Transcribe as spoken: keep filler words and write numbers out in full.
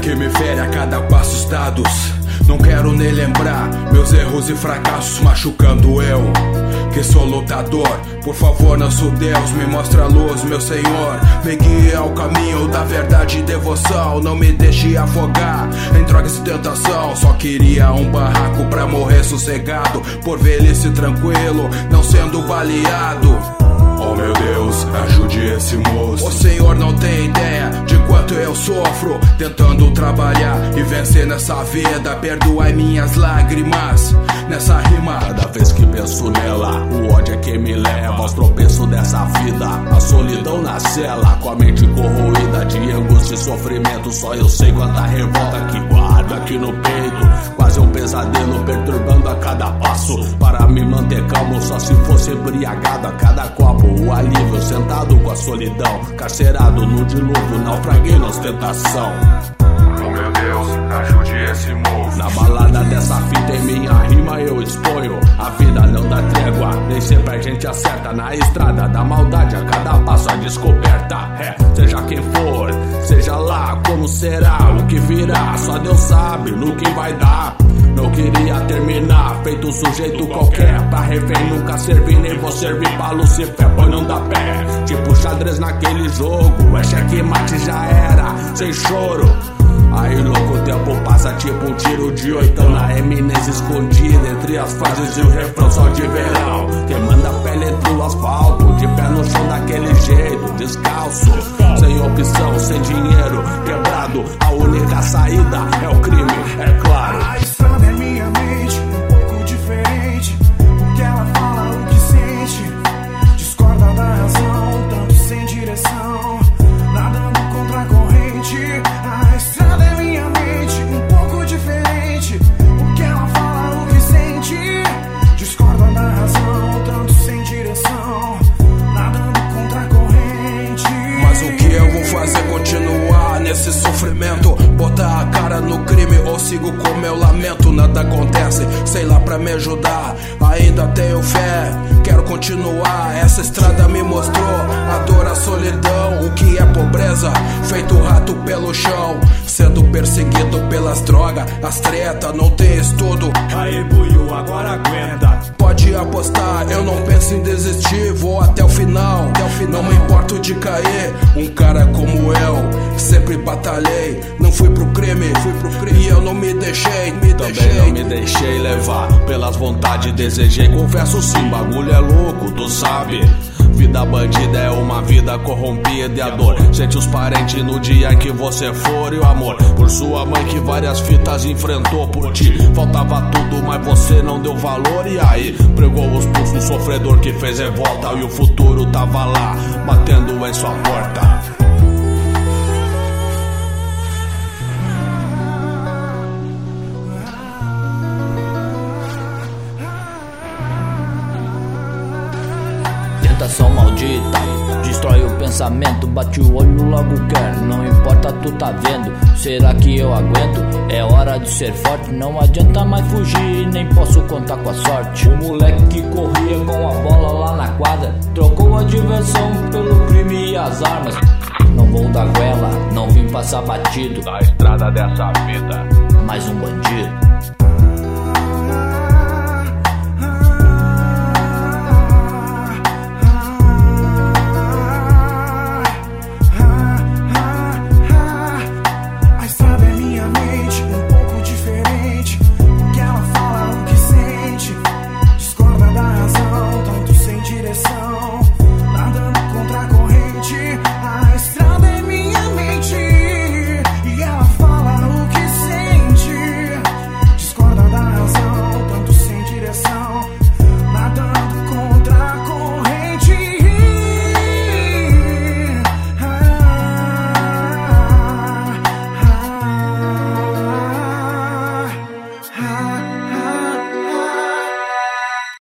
que me fere a cada passo dados. Não quero nem lembrar meus erros e fracassos, machucando eu, que sou lutador. Por favor, nosso Deus, me mostra a luz, meu Senhor. Me guie ao caminho da verdade e devoção. Não me deixe afogar em drogas e tentação. Só queria um barraco pra morrer sossegado, por velhice tranquilo, não sendo baleado. Oh meu Deus, ajude esse moço. O Senhor não tem ideia de quanto eu sofro, tentando trabalhar e vencer nessa vida. Perdoai minhas lágrimas nessa rima. Cada vez que penso nela, o ódio é que me leva aos tropeços dessa vida. A solidão na cela, com a mente corroída de angústia e sofrimento. Só eu sei quanta revolta que guardo aqui no peito. Quase um pesadelo perturbando a cada passo. Para me manter calmo, só se fosse embriagado a cada copo. O alívio sentado com a solidão, carcerado no dilúvio, naufraguei na ostentação. Oh meu Deus, ajude esse moço. Na balada dessa fita em minha rima eu exponho. A vida não dá trégua, nem sempre a gente acerta. Na estrada da maldade a cada passo a descoberta. É, seja quem for, seja lá como será, o que virá, só Deus sabe no que vai dar. Não queria terminar feito um sujeito qualquer. Pra refém nunca servi, nem vou servir pra Lucifer, pois não dá pé. Tipo xadrez naquele jogo, é checkmate já era, sem choro. Aí louco, o tempo passa tipo um tiro de oitão na eminência escondida entre as frases e o refrão só de verão. Queimando a pele entre o asfalto, de pé no chão daquele jeito, descalço, sem opção, sem dinheiro, quebrado. A única saída é o crime, é claro. A estrada é minha mente, um pouco diferente, porque ela fala o que sente, discorda da razão, tanto sem direção, nadando contra a corrente. A estrada é minha mente, um pouco diferente, porque ela fala o que sente, discorda da razão, tanto sem direção, nadando contra a corrente. Mas o que eu vou fazer? Continuar nesse sofrimento, botar a cara no crime ou sigo com meu lamento? Nada acontece, sei lá pra me ajudar. Ainda tenho fé, quero continuar. Essa estrada me mostrou a dor, a solidão, o que é pobreza, feito rato pelo chão, sendo perseguido pelas drogas, as treta, não tem estudo. Aí buiu, agora aguenta. Pode apostar, eu não penso em desistir, vou até o final, até o final. Não me importo de cair, um cara como eu sempre batalhei, não fui pro crime, fui pro crime e eu não me deixei, me Também deixei. não me deixei levar pelas vontades, desejei. Confesso sim, bagulho é louco, tu sabe. Vida bandida é uma vida corrompida e a dor sente os parentes no dia em que você for. E o amor por sua mãe que várias fitas enfrentou por ti. Faltava tudo, mas você não deu valor. E aí, pregou os pulsos, sofredor que fez revolta. E o futuro tava lá, batendo em sua porta. Tentação maldita, destrói o pensamento, bate o olho logo quer, não importa tu tá vendo, será que eu aguento? É hora de ser forte, não adianta mais fugir, nem posso contar com a sorte. O moleque que corria com a bola lá na quadra, trocou a diversão pelo crime e as armas. Não vou dar goela, não vim passar batido na estrada dessa vida, mais um bandido.